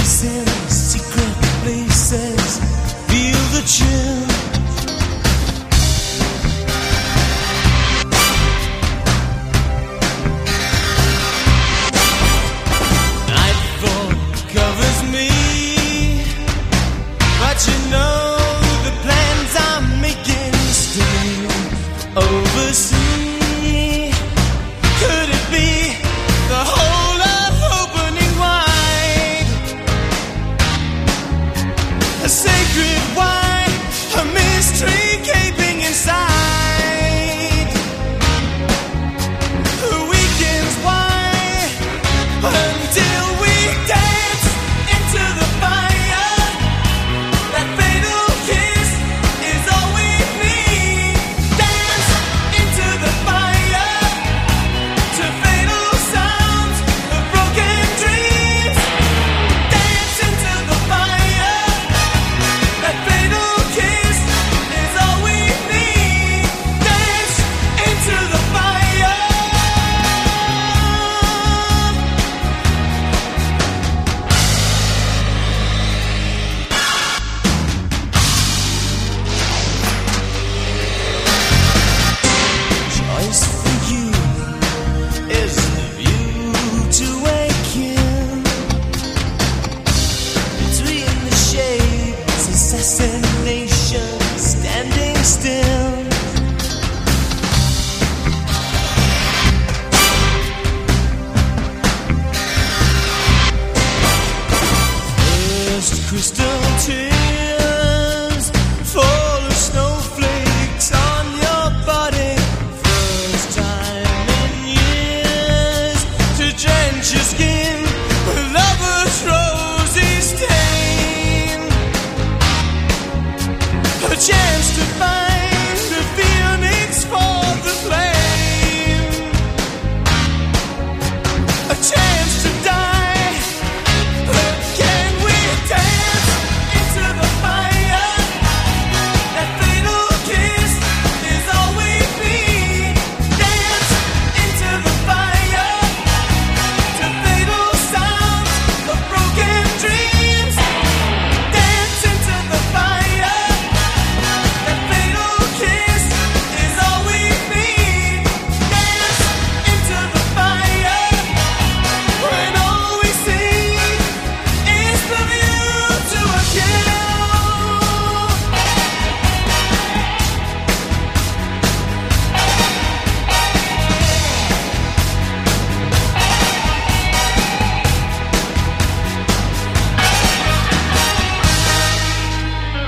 chasing secret places, feel the chill. Nightfall covers me, but you know the plans I'm making still oversee. Could it be the whole of opening wide? A sacred wine, a mystery gaping inside. The weekend's wine until we dance into the fire. That fatal kiss is all we need. Dance into the fire to fatal sounds of broken dreams. Dance into the fire. That fatal kiss is all we need. Dance into the fire. Choice for you is the view to waken between the shades, assassination, standing still. First crystal